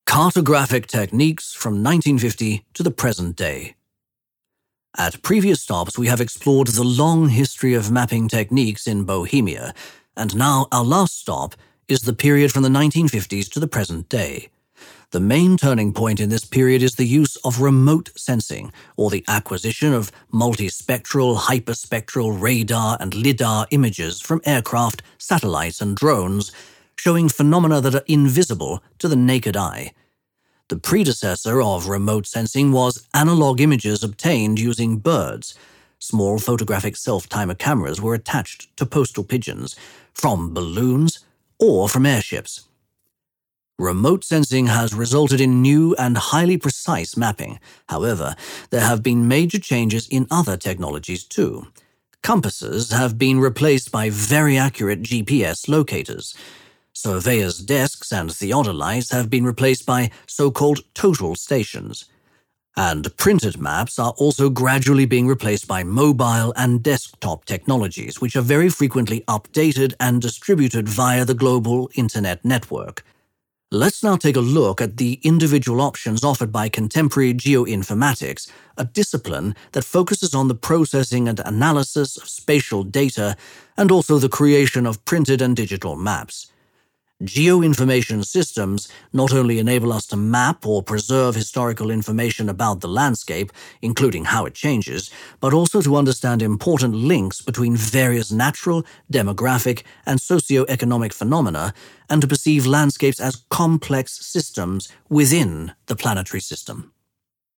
Cartographic techniques from 1950 to the present day. At previous stops, we have explored the long history of mapping techniques in Bohemia, and now our last stop is the period from the 1950s to the present day. The main turning point in this period is the use of remote sensing, or the acquisition of multispectral, hyperspectral radar and lidar images from aircraft, satellites, and drones, showing phenomena that are invisible to the naked eye. The predecessor of remote sensing was analog images obtained using birds. Small photographic self-timer cameras were attached to postal pigeons, from balloons or from airships. Remote sensing has resulted in new and highly precise mapping. However, there have been major changes in other technologies too. Compasses have been replaced by very accurate GPS locators. Surveyors' desks and theodolites have been replaced by so-called total stations. And printed maps are also gradually being replaced by mobile and desktop technologies, which are very frequently updated and distributed via the global internet network. Let's now take a look at the individual options offered by contemporary geoinformatics, a discipline that focuses on the processing and analysis of spatial data and also the creation of printed and digital maps. Geoinformation systems not only enable us to map or preserve historical information about the landscape, including how it changes, but also to understand important links between various natural, demographic, and socio-economic phenomena, and to perceive landscapes as complex systems within the planetary system.